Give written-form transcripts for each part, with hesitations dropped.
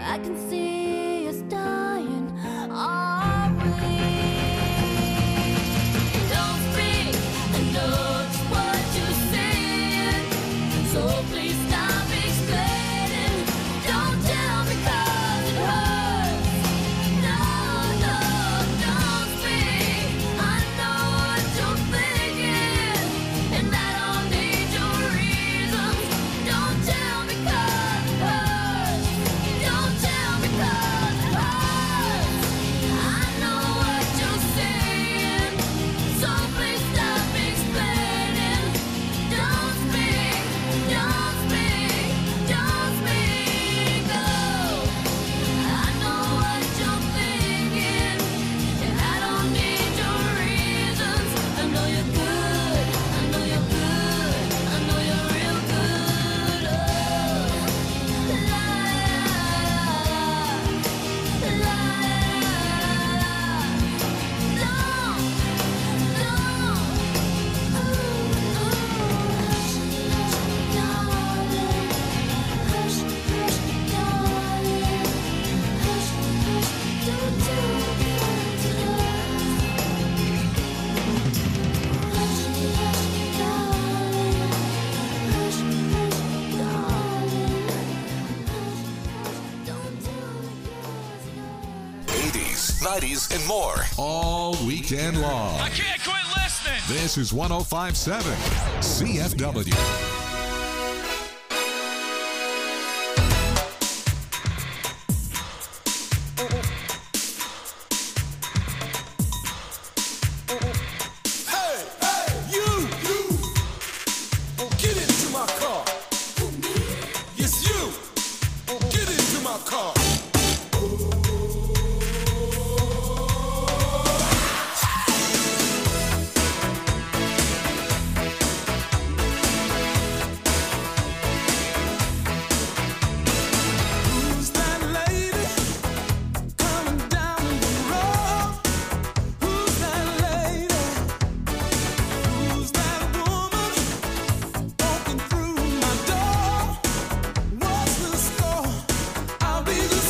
I can see us dying, are we? Don't speak, I know just what you're saying, so please stop explaining. Don't tell me 'cause it hurts. No, no, don't speak. I know what you're thinking, and I don't need your reasons. Don't tell me 'cause it hurts. Don't tell me 'cause it hurts. I know what you're saying, so please stop explaining. Don't speak, don't speak, don't speak. Oh, I know what you're thinking, and I don't need your reasons. I know you're good, I know you're good, I know you're real good. Oh, la la la '80s, '90s, and more. All weekend long. I can't quit listening. This is 1057 CFW. Hey, hey, you, get into my car. Yes, you, get into my car. Who's that lady coming down the road? Who's that lady? Who's that woman walking through my door? What's the score? I'll be the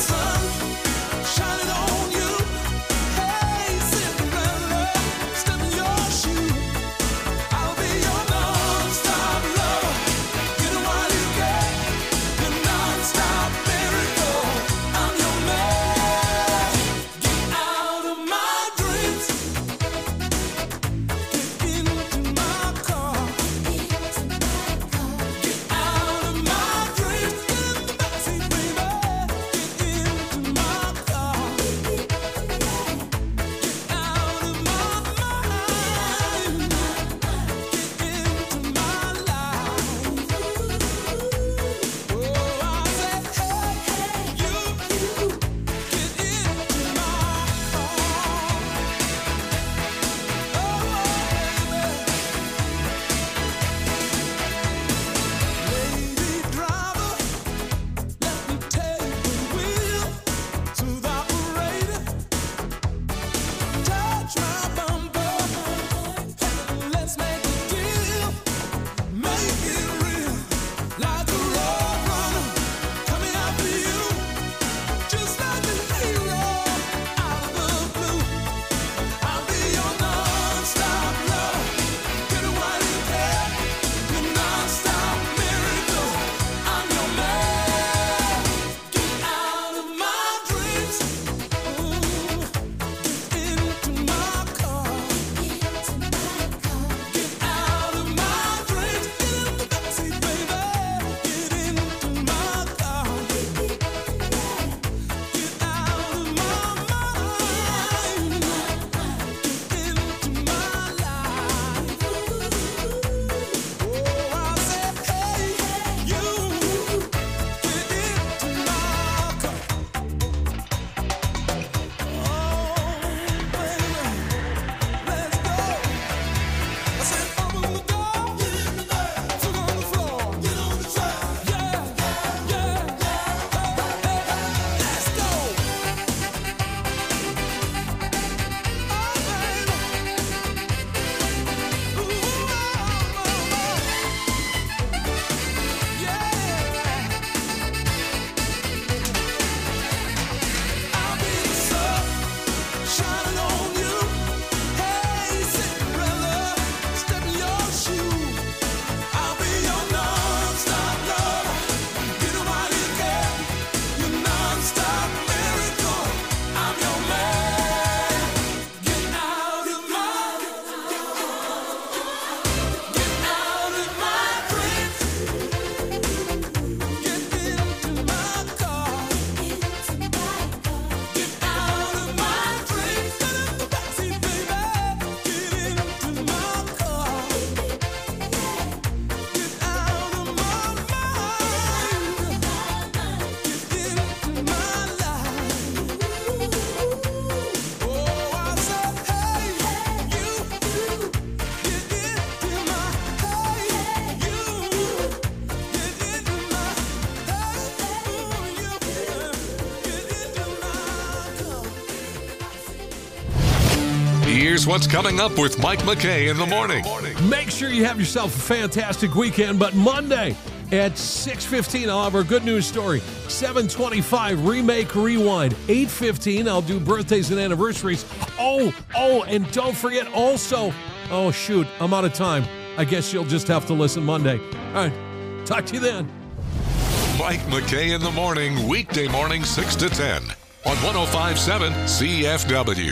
Here's what's coming up with Mike McKay in the morning. Make sure you have yourself a fantastic weekend, but Monday at 6:15, I'll have our good news story. 7:25, Remake Rewind. 8:15, I'll do birthdays and anniversaries. Oh, and don't forget also, oh shoot, I'm out of time. I guess you'll just have to listen Monday. All right, talk to you then. Mike McKay in the morning, weekday morning 6 to 10 on 105.7 CFW.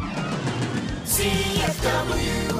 CFW.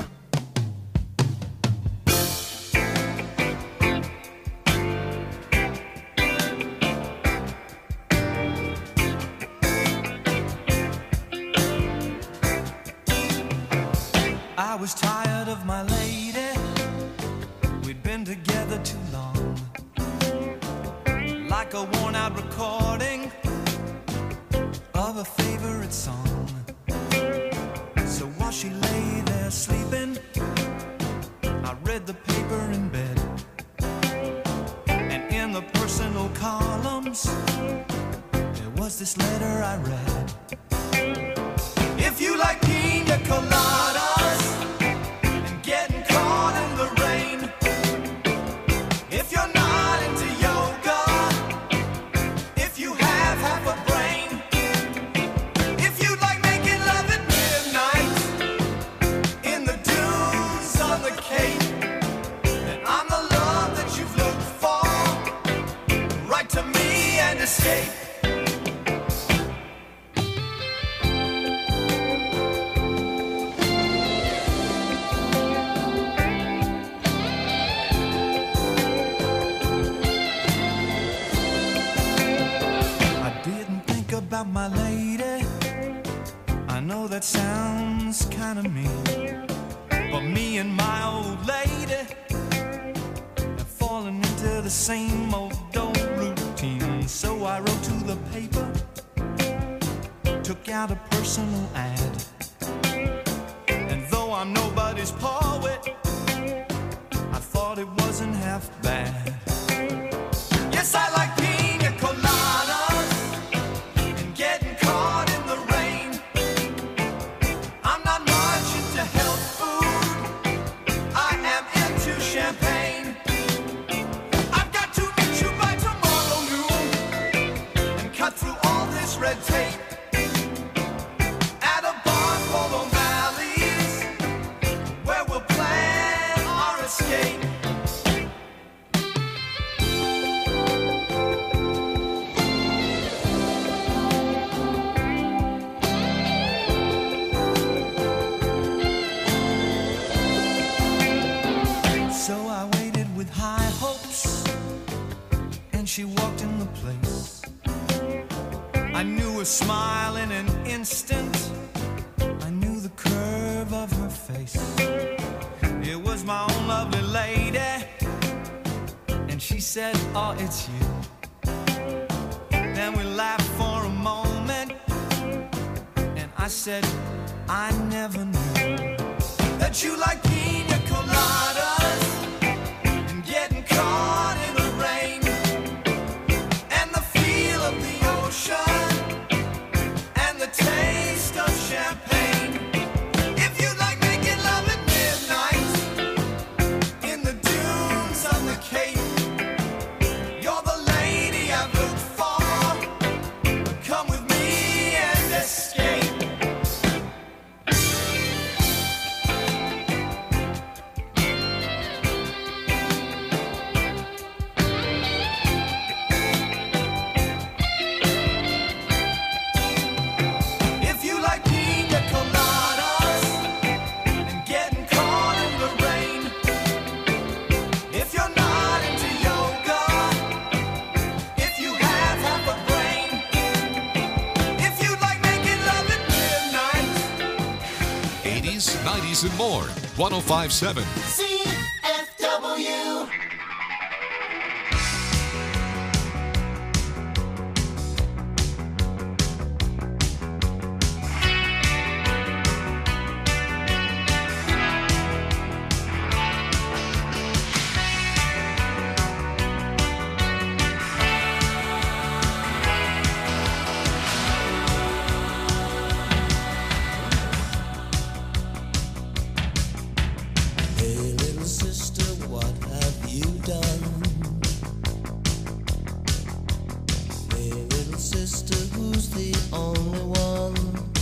I was tired of my lady. We'd been together too long. Like a worn-out recording of a favorite song. So while she lay there sleeping, I read the paper in bed. And in the personal columns, there was this letter I read. If you like pina coladas and getting caught in the rain, if you're not into yoga, if you have half a brain, if you like making love at midnight in the dunes on the Cape, then I'm the love that you've looked for. Write to me and escape. About my lady, I know that sounds kind of mean, but me and my old lady have fallen into the same old routine. So I wrote to the paper, took out a personal ad, and though I'm nobody's poet, I thought it wasn't half bad. Yes, I like pina coladas. Red tape at a bar called O'Malley's, where we'll plan our escape. So I waited with high hopes, and she walked in the place. I knew her smile in an instant. I knew the curve of her face. It was my own lovely lady. And she said, oh, it's you. Then we laughed for a moment. And I said, I never knew that you like pina coladas and getting caught in the rain and the feel of the ocean. Taste of champagne. If you like making love at midnight in the dunes on the Cape, you're the lady I've looked for. Come with me and escape. And more. 105.7 CFW. sister, who's the only one?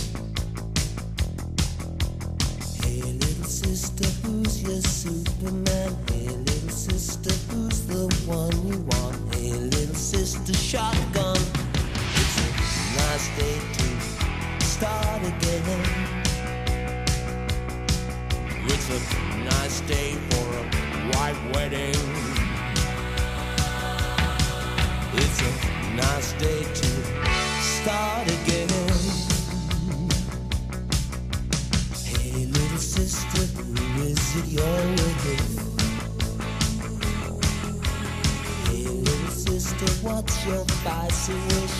Hey, little sister, who's your Superman? Hey, little sister, who's the one you want? Hey, little sister, shotgun. It's a nice day to start again. It's a nice day for a white wedding. It's a nice day to start again. Hey, little sister, who is it you're with? Hey, little sister, what's your spicy wish?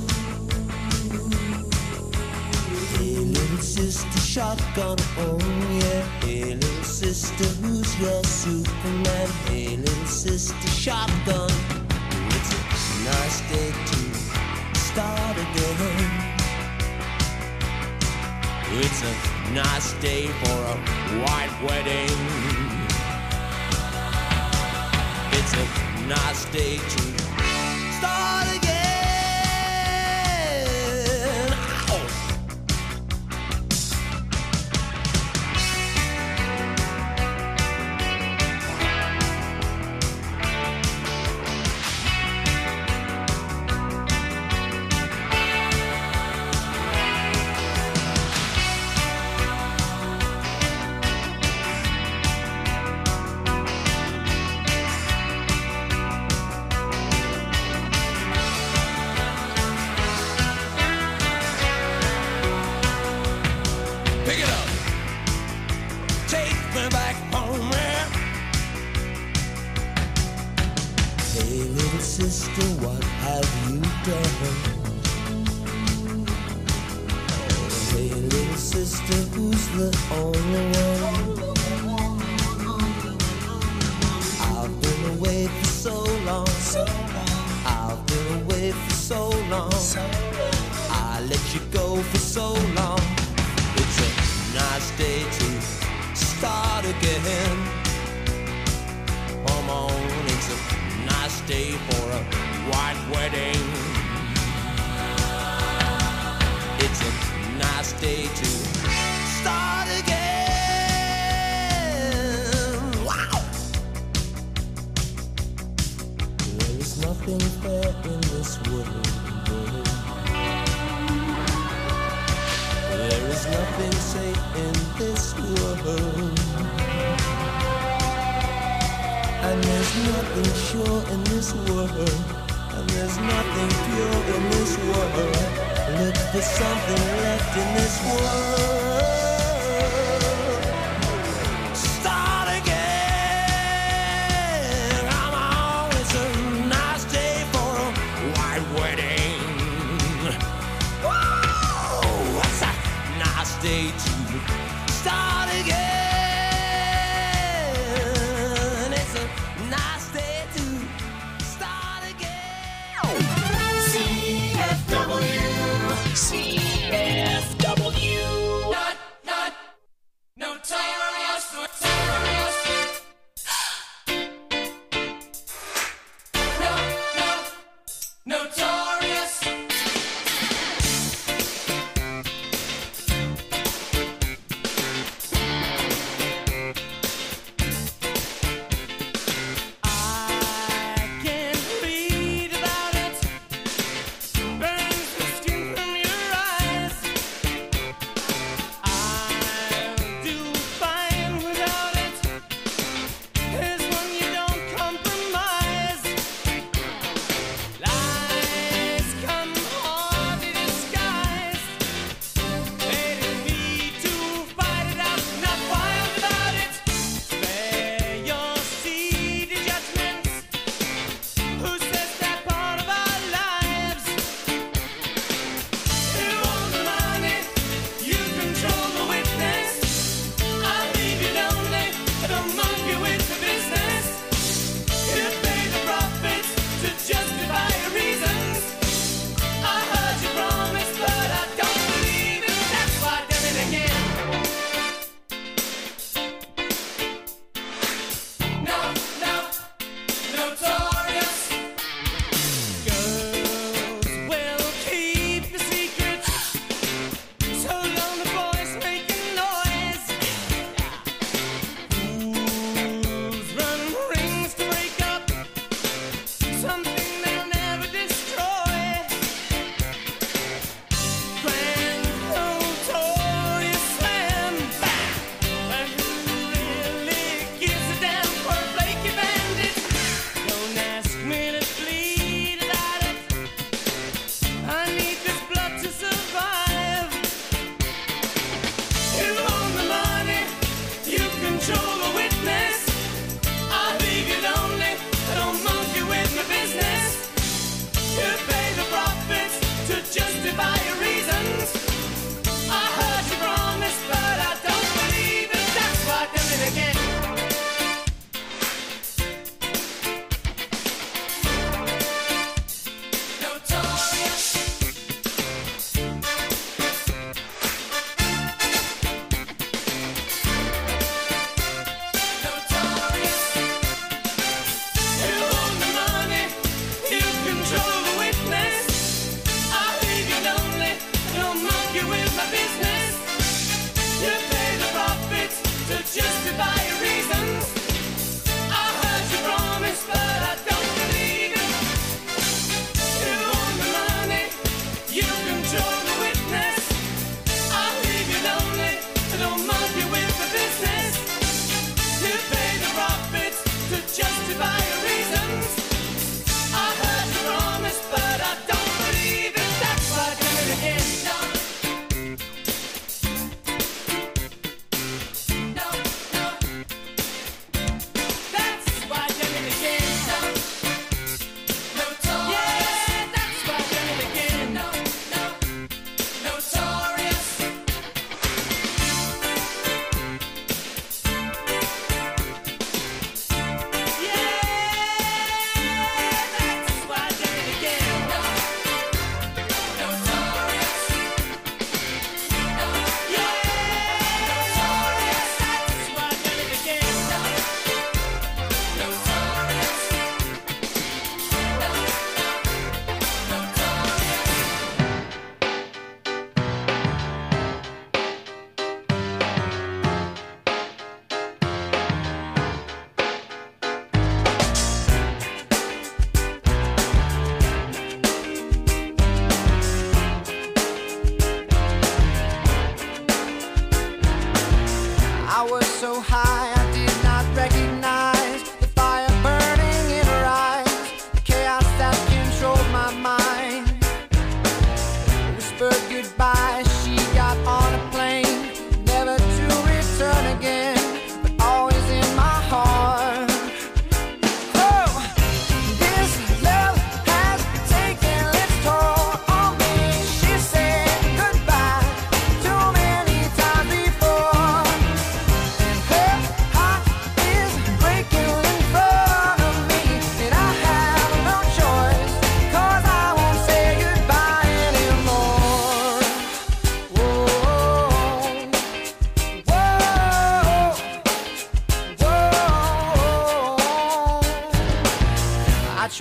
Hey, little sister, shotgun, oh yeah. Hey, little sister, who's your Superman? Hey, little sister, shotgun. It's a nice day to start again. It's a nice day for a white wedding. It's a nice day to start again. Ow! Pick it up. Take me back home, yeah. Hey, little sister, what have you done? Hey, little sister, who's the only one? I've been away for so long. I've been away for so long. I let you go for so long. It's a nice day to start again. Come on, it's a nice day for a white wedding. It's a nice day to start again. Wow! There is nothing fair in this world. There is nothing safe in this world. And there's nothing sure in this world. And there's nothing pure in this world. Look for something left in this world. Start again. Come on, it's a nice day for a white wedding. Whoa, what's a nice day to start again? It's a nice day to start again. CFW. Notorious. Notorious.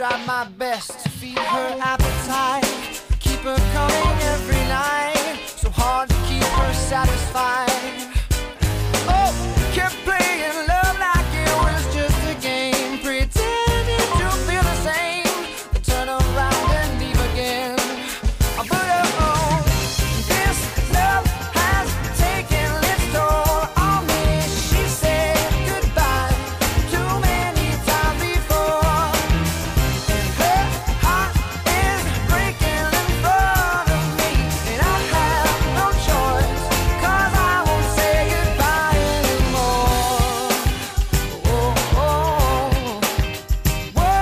tried my best to feed her appetite, keep her coming every night, so hard to keep her satisfied. Oh, kept playing love like it was just a game, pretending to feel the same, then turn around and leave again. But oh, this love has taken its toll on me. She said goodbye too many times before, and her heart is breaking in front of me, and I have no choice, 'cause I won't say goodbye anymore. Oh, oh, whoa,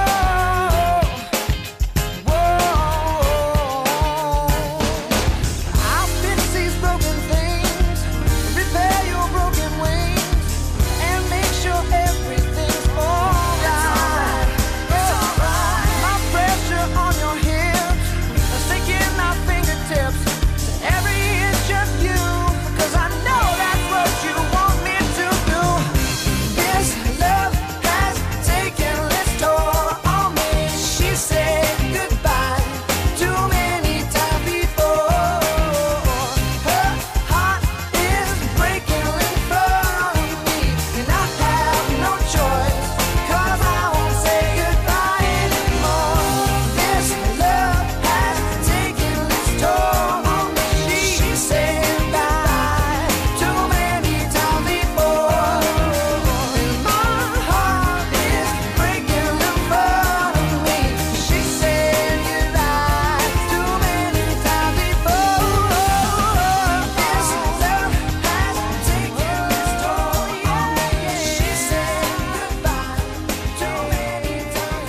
whoa. I'll fix these broken things, repair your broken wings, and make sure everything's alright. It's alright. My pressure on your hips, sinking my fingertips to every inch of you, 'cause I know that's what you want me to do. This love has taken its toll on me. She said goodbye too many times before. Her heart is breaking in front of me, and I have no choice, 'cause I won't say goodbye anymore. This love has taken its toll on me. She said goodbye too many times before, and my heart is breaking in front of me. She said goodbye too many times before. This love has taken its toll on me. She said goodbye too many times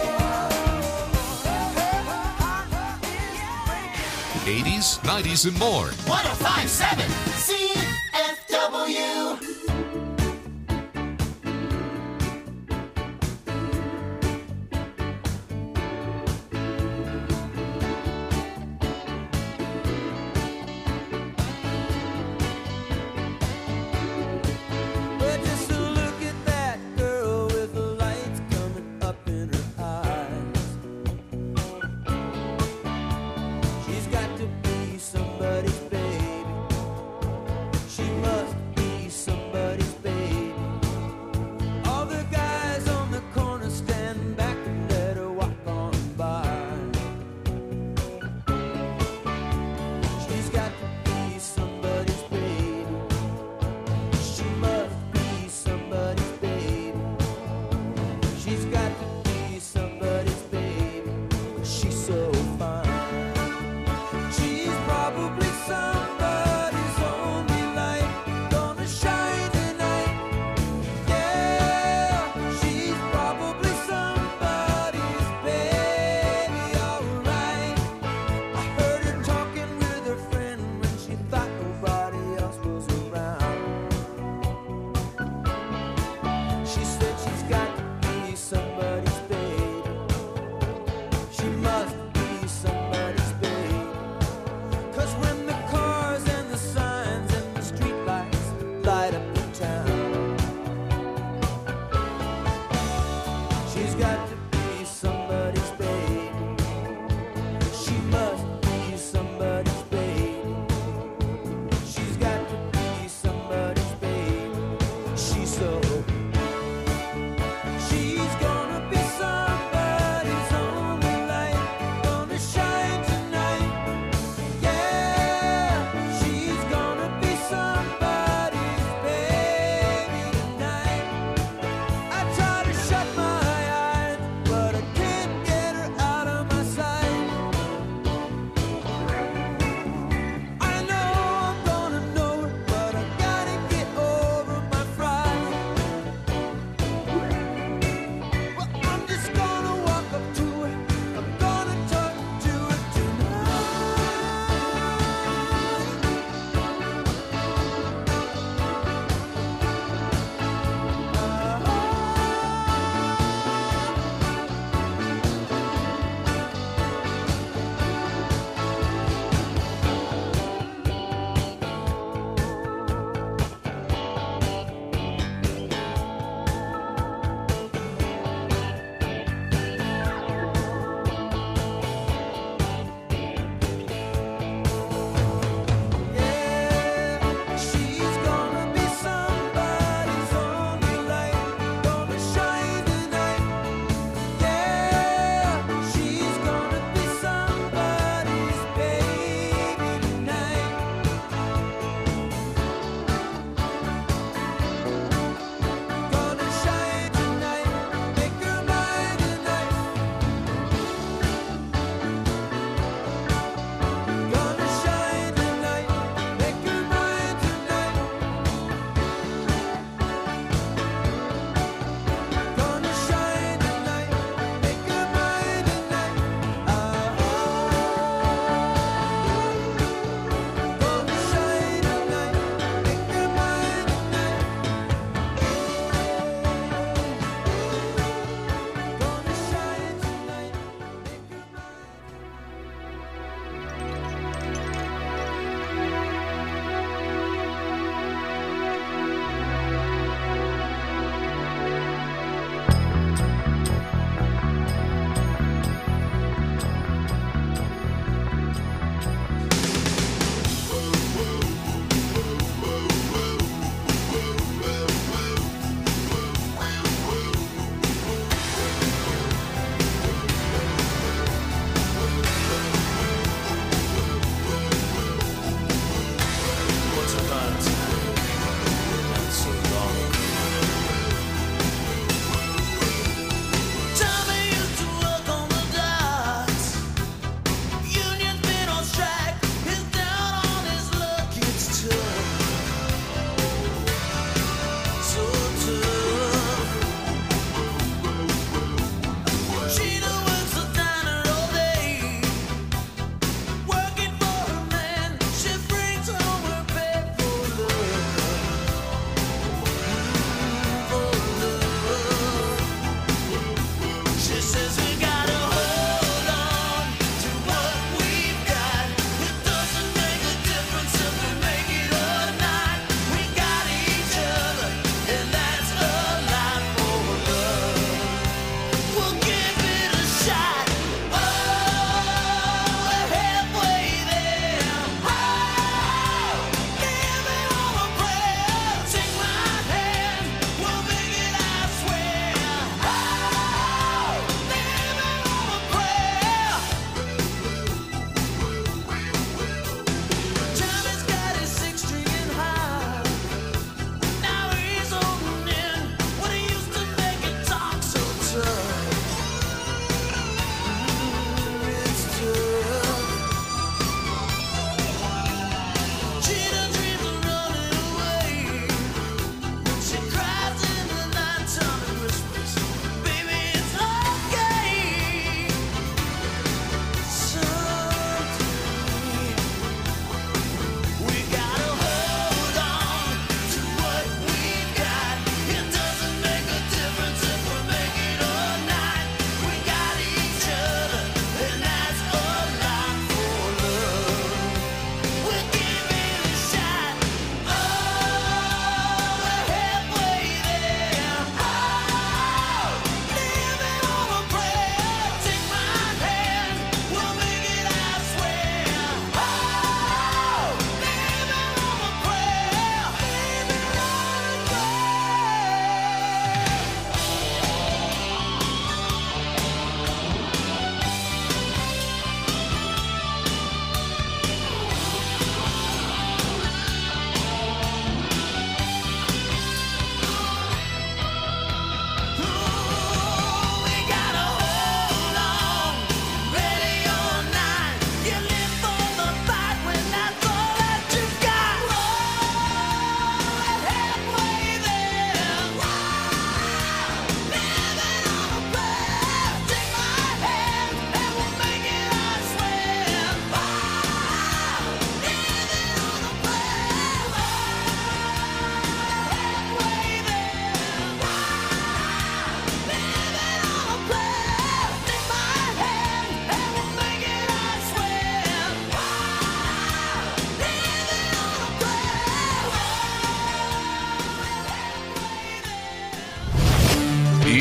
before. 80s, 90s, and more. 1057 CFW. But just look at that girl with the lights coming up in her eyes. She's got to be somebody's baby. She must be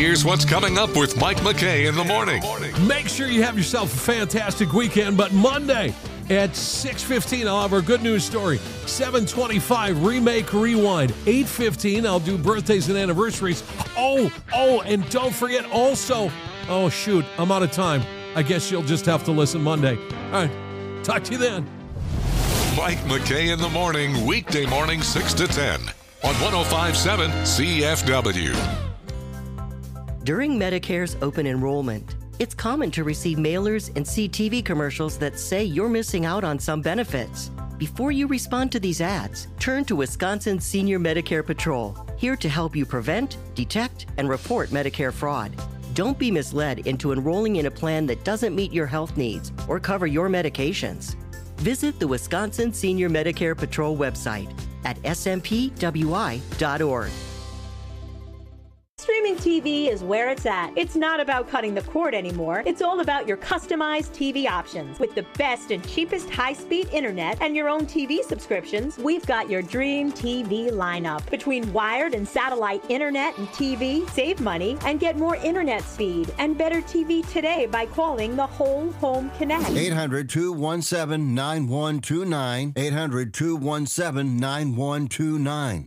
here's what's coming up with Mike McKay in the morning. Make sure you have yourself a fantastic weekend, but Monday at 6:15, I'll have our good news story. 7:25, Remake Rewind. 8:15, I'll do birthdays and anniversaries. Oh, and don't forget also, oh shoot, I'm out of time. I guess you'll just have to listen Monday. All right, talk to you then. Mike McKay in the morning, weekday morning 6 to 10 on 105.7 CFW. During Medicare's open enrollment, it's common to receive mailers and see TV commercials that say you're missing out on some benefits. Before you respond to these ads, turn to Wisconsin Senior Medicare Patrol, here to help you prevent, detect, and report Medicare fraud. Don't be misled into enrolling in a plan that doesn't meet your health needs or cover your medications. Visit the Wisconsin Senior Medicare Patrol website at smpwi.org. Streaming TV is where it's at. It's not about cutting the cord anymore. It's all about your customized TV options. With the best and cheapest high-speed internet and your own TV subscriptions, we've got your dream TV lineup. Between wired and satellite internet and TV, save money and get more internet speed and better TV today by calling the Whole Home Connect. 800-217-9129. 800-217-9129.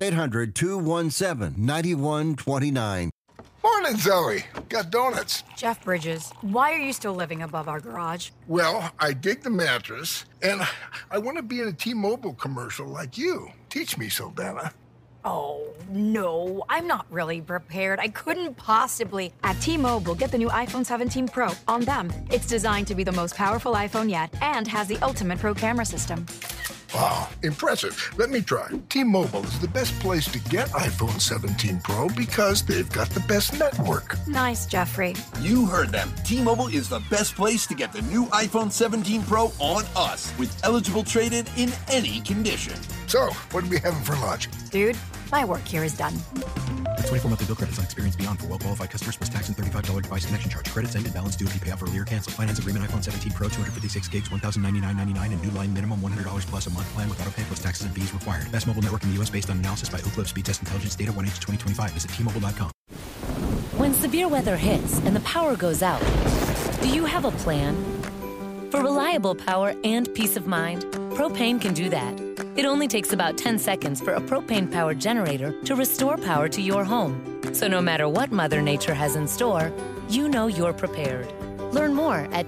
800-217-9129. Morning, Zoe. Got donuts. Jeff Bridges, why are you still living above our garage? Well, I dig the mattress, and I want to be in a T-Mobile commercial like you. Teach me, Saldana. Oh, no, I'm not really prepared. I couldn't possibly. At T-Mobile, get the new iPhone 17 Pro on them. It's designed to be the most powerful iPhone yet and has the ultimate pro camera system. Wow, impressive. Let me try. T-Mobile is the best place to get iPhone 17 Pro because they've got the best network. Nice, Jeffrey. You heard them. T-Mobile is the best place to get the new iPhone 17 Pro on us with eligible trade-in in any condition. So, what are we having for lunch? Dude, my work here is done. 24 monthly bill credits on Experience Beyond for well-qualified customers plus tax and $35 device connection charge. Credits end and balance due if you pay off earlier cancel. Finance agreement iPhone 17 Pro 256 gigs, $1,099.99 and new line minimum $100 plus a month plan with auto pay plus taxes and fees required. Best mobile network in the U.S. based on analysis by Ookla Speed Test Intelligence Data 1H 2025. Visit T-Mobile.com. When severe weather hits and the power goes out, do you have a plan? For reliable power and peace of mind, Propane can do that. It only takes about 10 seconds for a propane-powered generator to restore power to your home. So no matter what Mother Nature has in store, you know you're prepared. Learn more at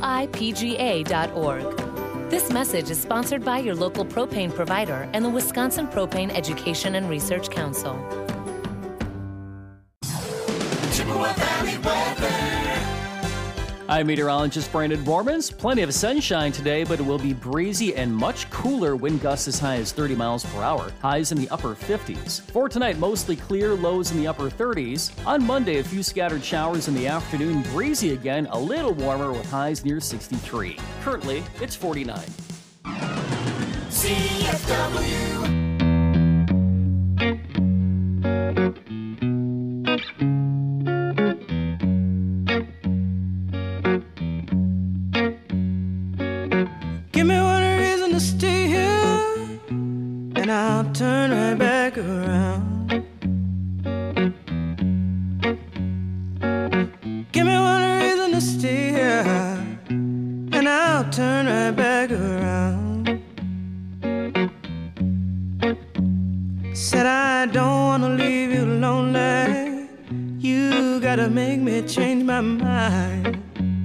WIPGA.org. This message is sponsored by your local propane provider and the Wisconsin Propane Education and Research Council. Chippewa Valley weather. I'm meteorologist Brandon Bormans. Plenty of sunshine today, but it will be breezy and much cooler. Wind gusts as high as 30 miles per hour. Highs in the upper 50s. For tonight, mostly clear, lows in the upper 30s. On Monday, a few scattered showers in the afternoon. Breezy again, a little warmer with highs near 63. Currently, it's 49. CFW. Give me one reason to stay here, and I'll turn right back around. Give me one reason to stay here, and I'll turn right back around. Said I don't wanna leave you lonely. You gotta make me change my mind.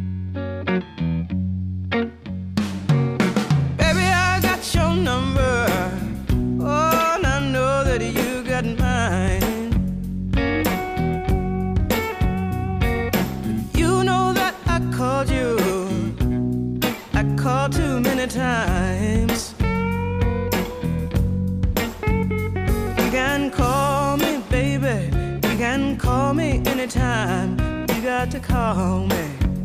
Your number, oh, and I know that you got mine. You know that I called you, I called too many times. You can call me, baby, you can call me anytime. You got to call me.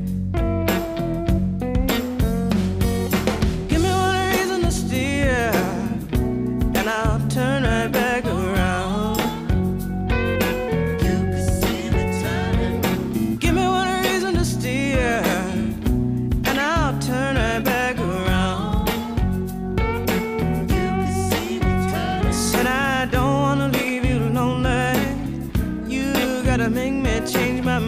And I'll turn right back around. You can see me turning. Give me one reason to steer, and I'll turn right back around. You can see me turning. Said I don't wanna leave you lonely. You gotta make me change my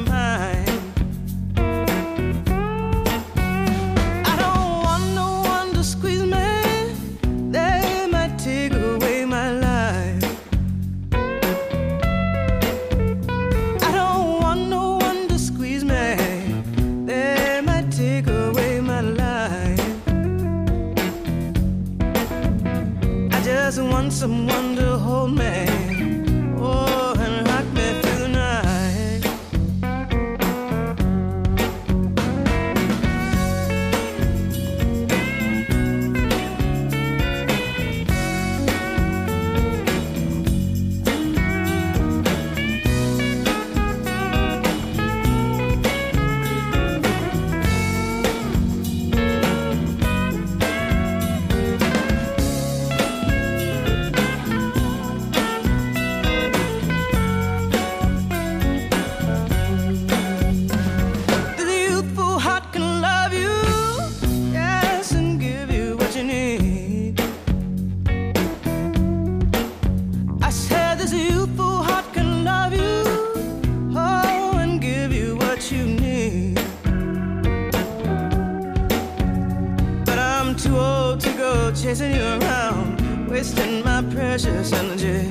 just want someone to hold me. Oh, and rock me through the night. Chasing you around, wasting my precious energy.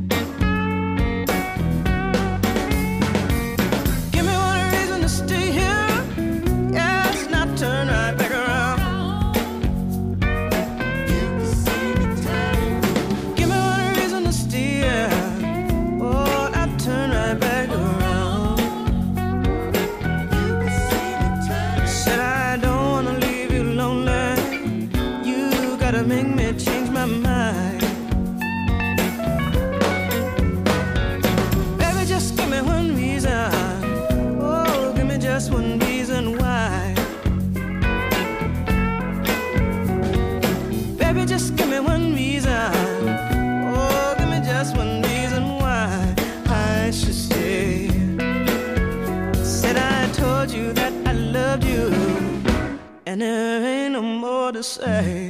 Give me one reason to stay here, yes, not turn right back around. Give me one reason to stay here, oh, not turn right back around. Said I don't wanna leave you lonely. Gotta make me change my mind. Baby, just give me one reason. Oh, give me just one reason why. Baby, just give me one reason. Oh, give me just one reason why I should stay. Said I told you that I loved you, and there ain't no more to say.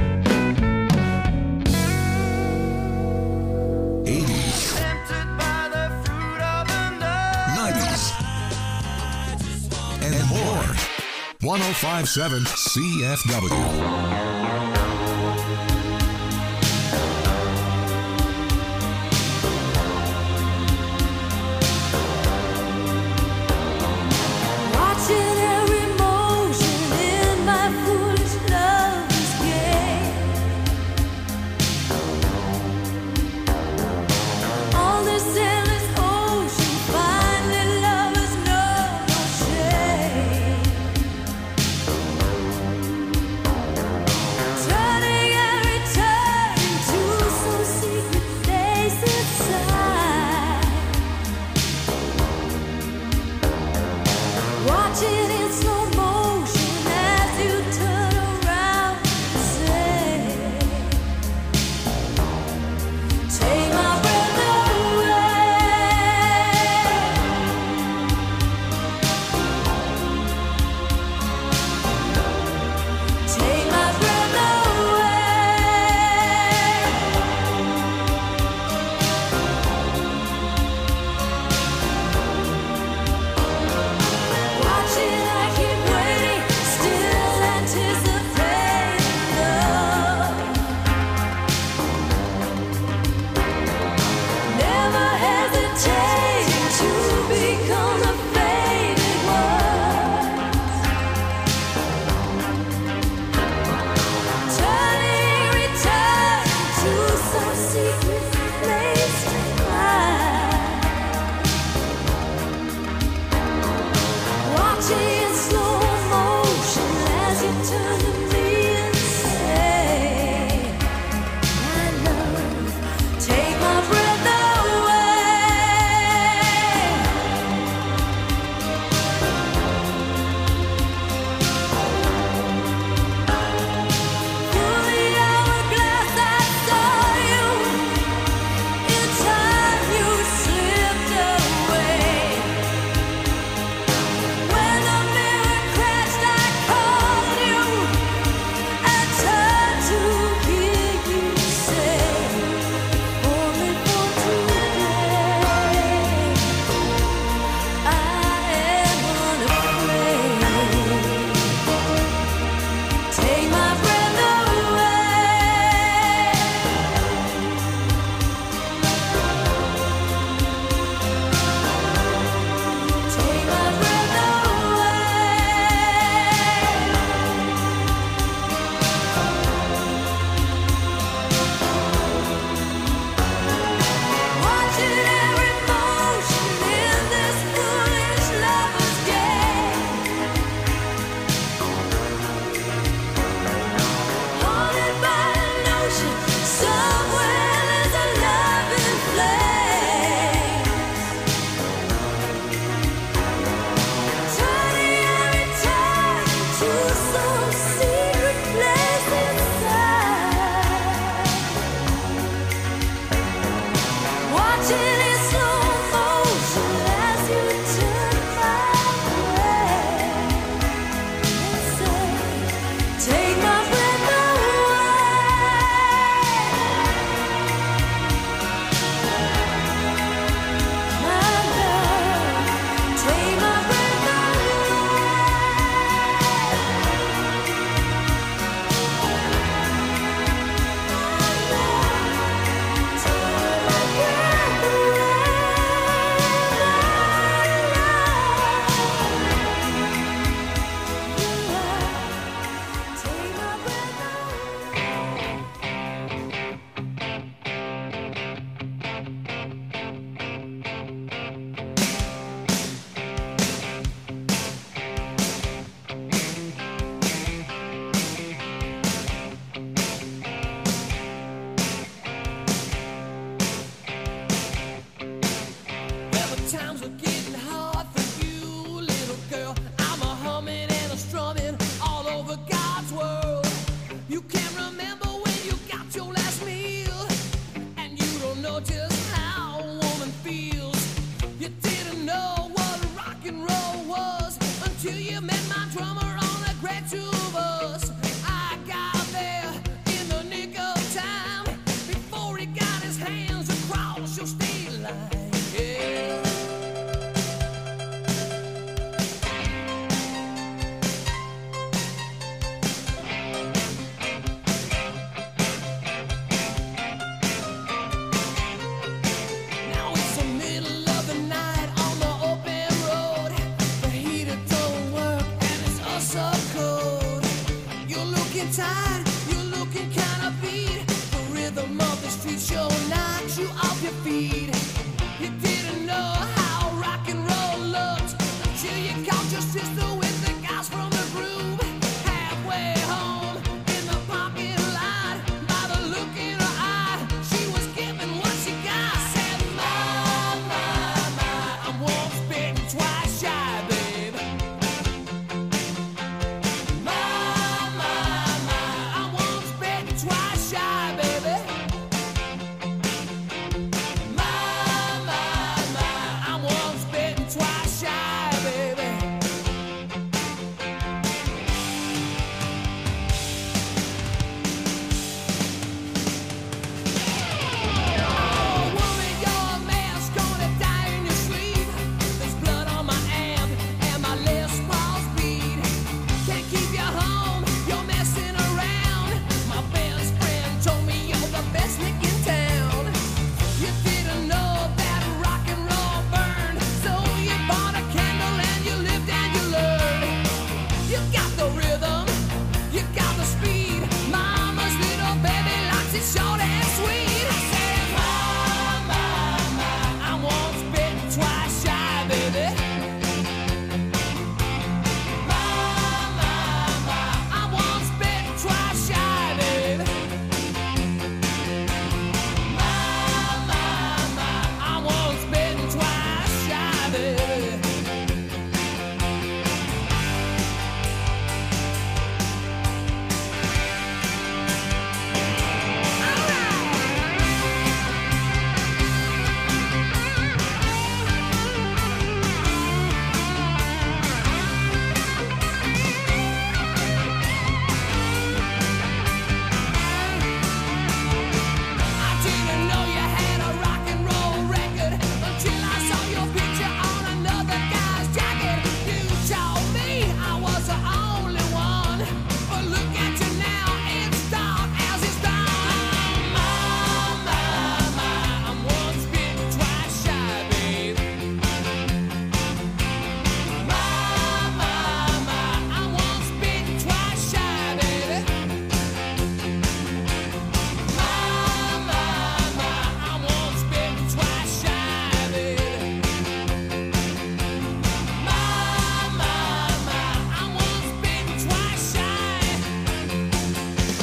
1057 CFW. Watching every motion in my foolish lover's game. On this endless ocean, finally lovers know no shame. short and sweet. I said, my, I'm once bitten, twice shy, baby. I'm once bitten, twice shy, baby. I'm once bitten, twice shy, baby. I didn't know you had a rock and roll record until I saw your picture on another guy's jacket. You told me I was the only one, but look at you now, it's dark as it's dawn. I'm once bitten, twice shy, babe. I'm once bitten, twice shy, baby. I'm once bitten, twice shy, baby. I'm once bitten, twice shy.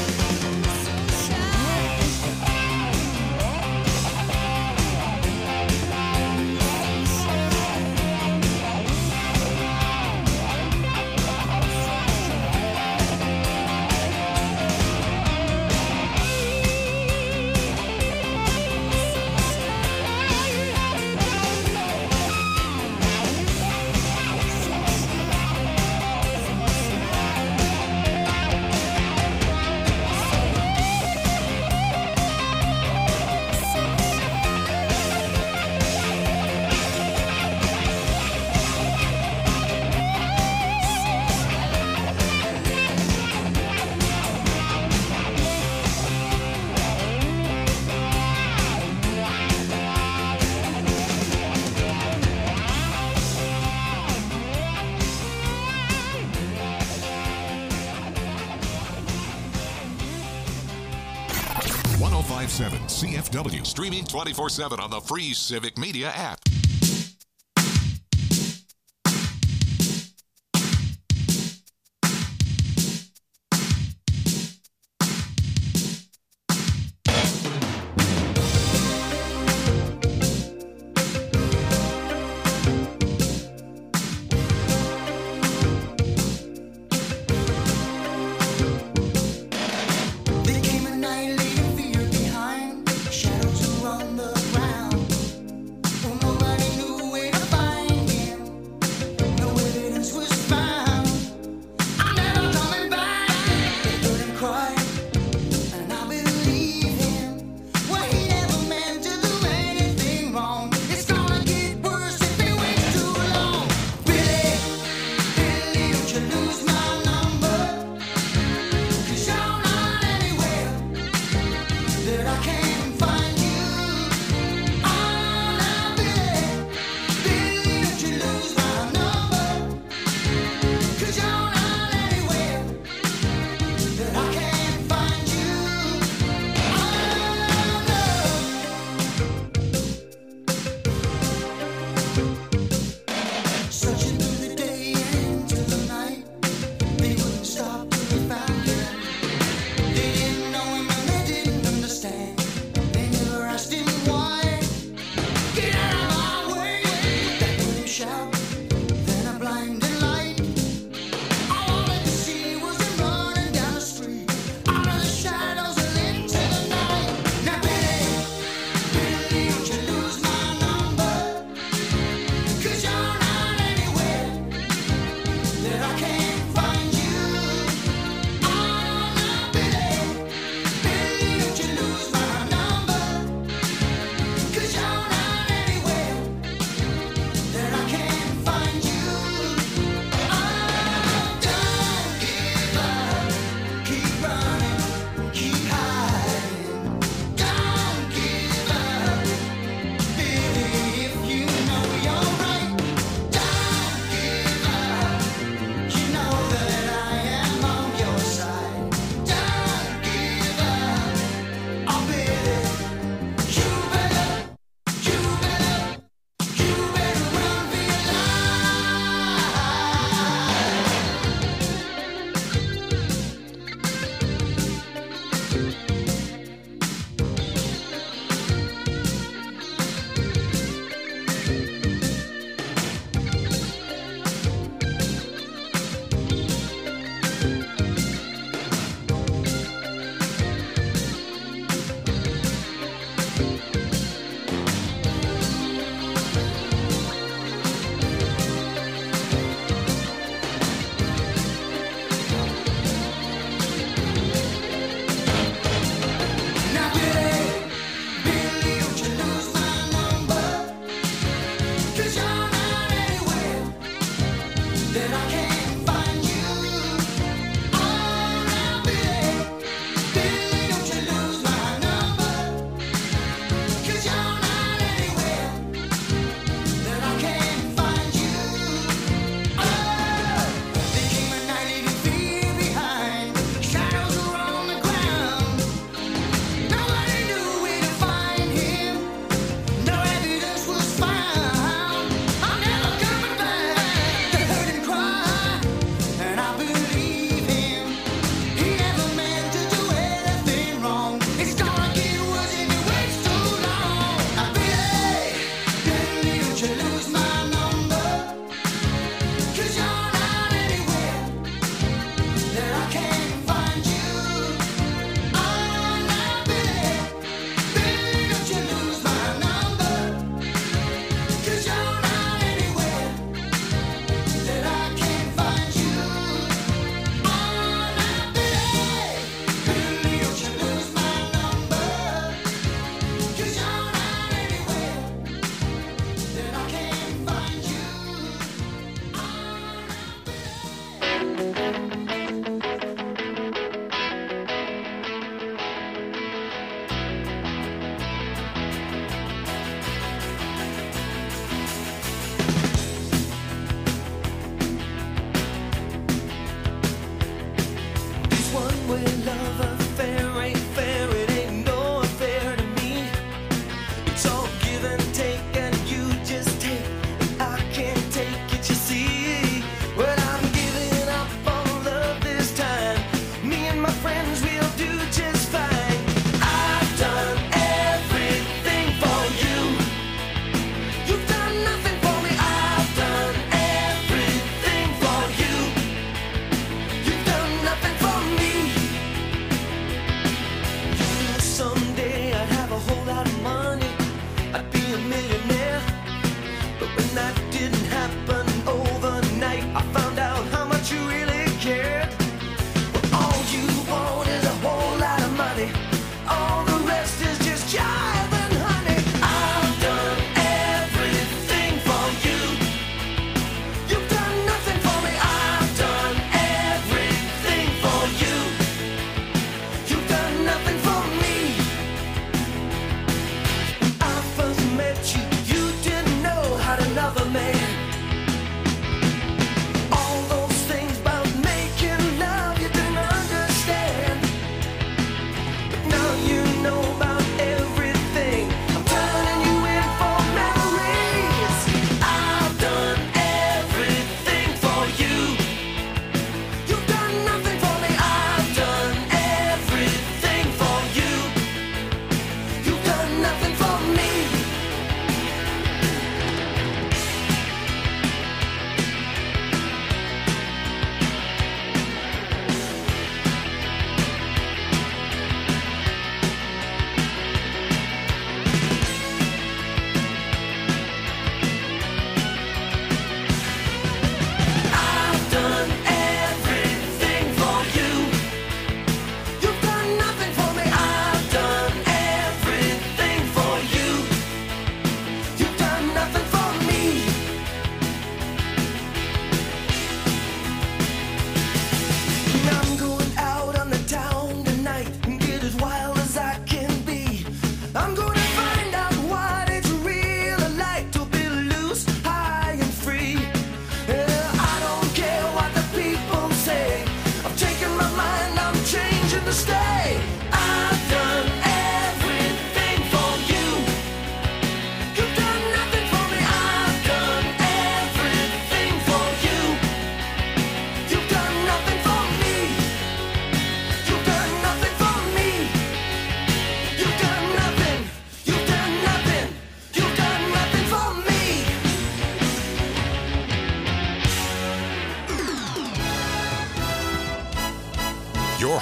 CFW, streaming 24/7 on the free Civic Media app. There came a night, leaving fear behind. Shadows around the ground. Oh, no,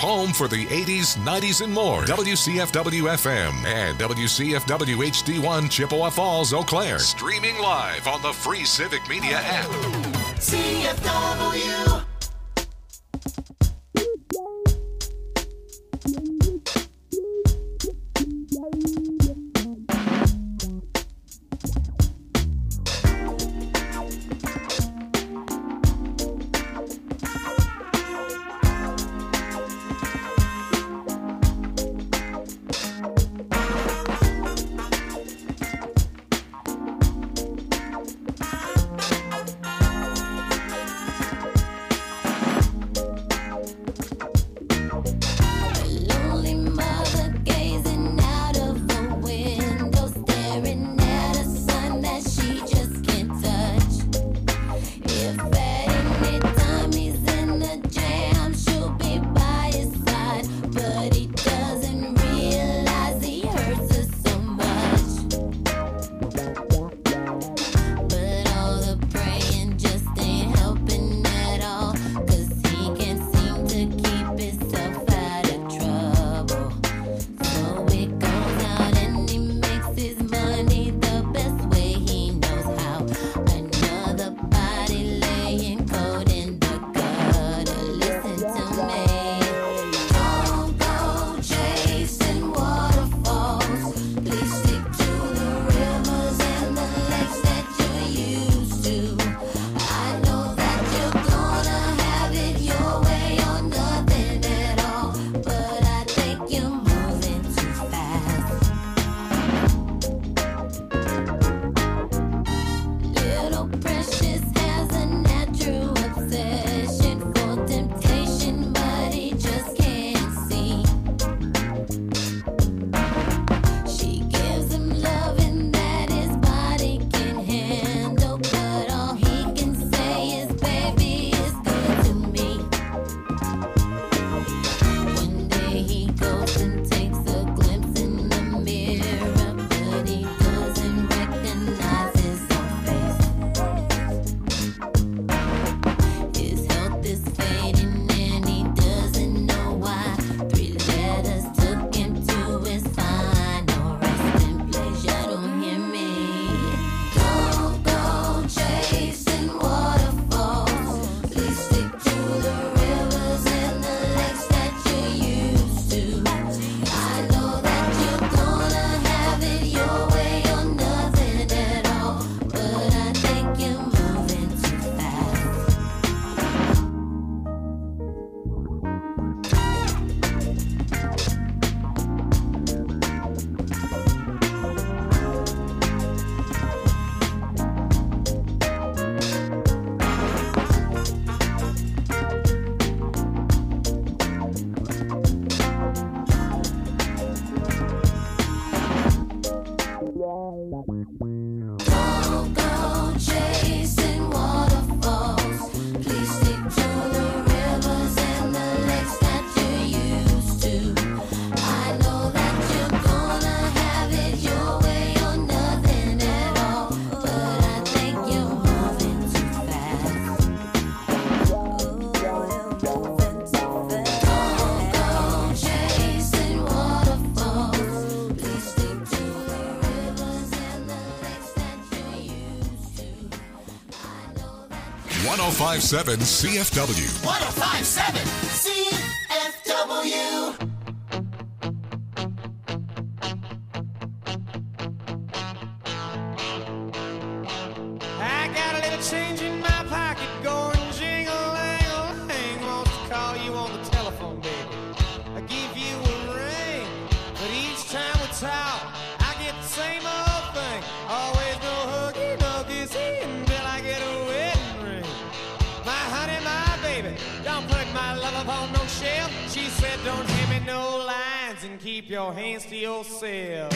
home for the 80s, 90s, and more. WCFW-FM and WCFW HD1 Chippewa Falls, Eau Claire. Streaming live on the free Civic Media app. CFW. .1057 CFW. 1057 CFW. I got a little change in my pocket going jingle-lang-a-lang. Wants to call you on the telephone, baby. I give you a ring, but each time we talk, I get the same old thing. Always no huggy, no kissy until I get a wedding ring. My honey, my baby, don't put my love upon no shelf. She said don't hand me no lines and keep your hands to yourself.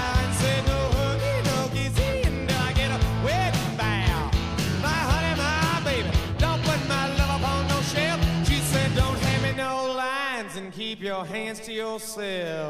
My honey, my and keep your hands to yourself.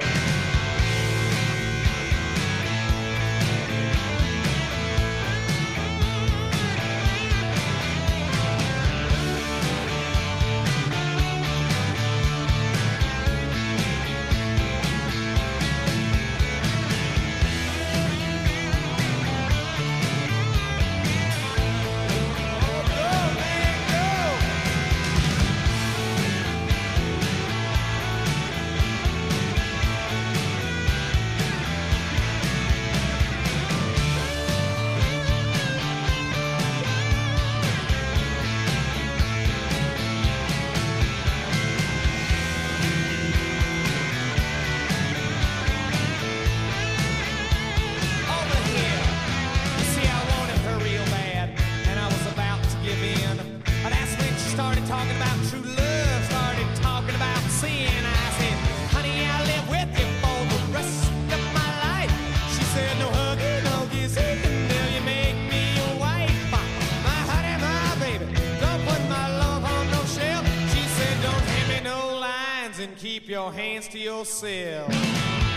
Keep your hands to yourself.